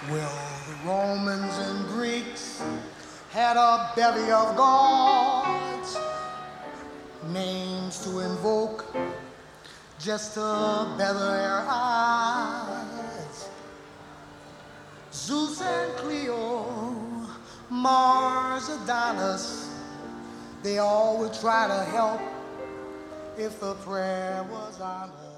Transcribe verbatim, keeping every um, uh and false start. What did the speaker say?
Well, the Romans and Greeks had a bevy of gods, names to invoke just to better their eyes. Zeus and Cleo, Mars, Adonis, they all would try to help if the prayer was honest.